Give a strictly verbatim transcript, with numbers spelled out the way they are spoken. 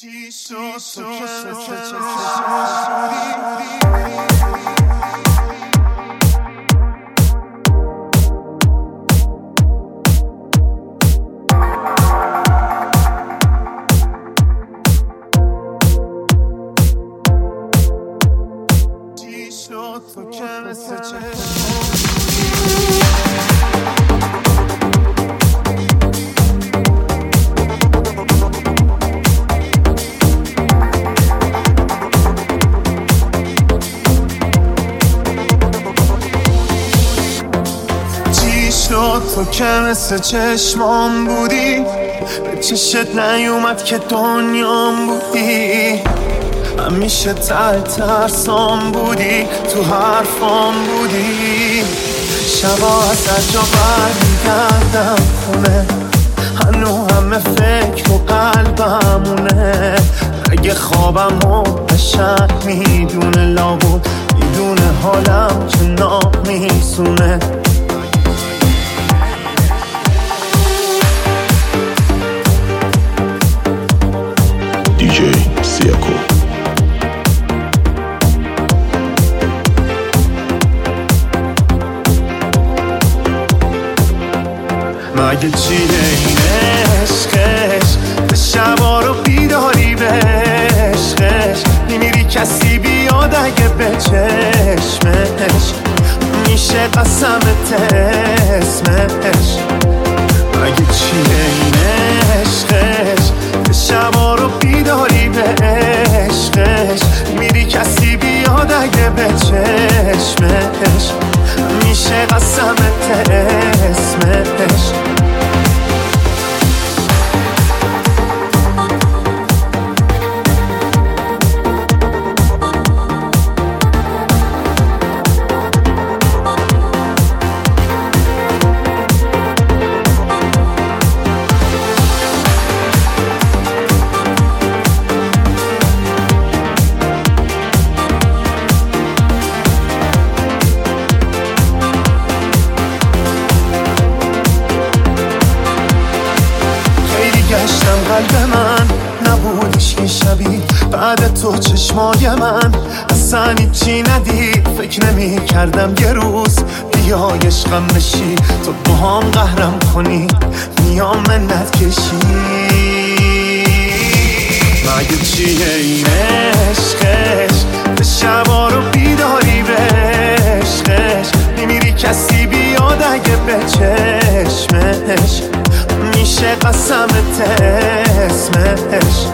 تو که مثل چشمام بودی، به چشت نیومد که دنیام بودی. همیشه ته ترسام بودی، تو حرفام بودی. شبا از هر جا برمیگردم خونه، هنو همه فکر و قلبمونه. اگه خوابم رو بشک میدونه، لابود میدونه حالم که نامیسونه. دیجی سیاکو مگه چیه این عشقش، به شبا رو بیداری به عشقش. میمیری کسی بیاد اگه به چشمش، میشه قسمت اسمش. مگه چیه این عشقش، به شبا رو بیداری به عشقش. میری کسی بیاد اگه به چشمش، میشه قسمت اسمش. گشتم قلب من نبودش که شبی، بعد تو چشمای من اصلا هیچی ندید. فکر نمی کردم یه روز بیای عشقم بشی، تو با هم قهرم کنی میام منت کشی. مگه چیه این عشقش، به شبا رو بیداری به عشقش. میمیری کسی بیاد اگه به چشمش، میشه قسمت اسمش.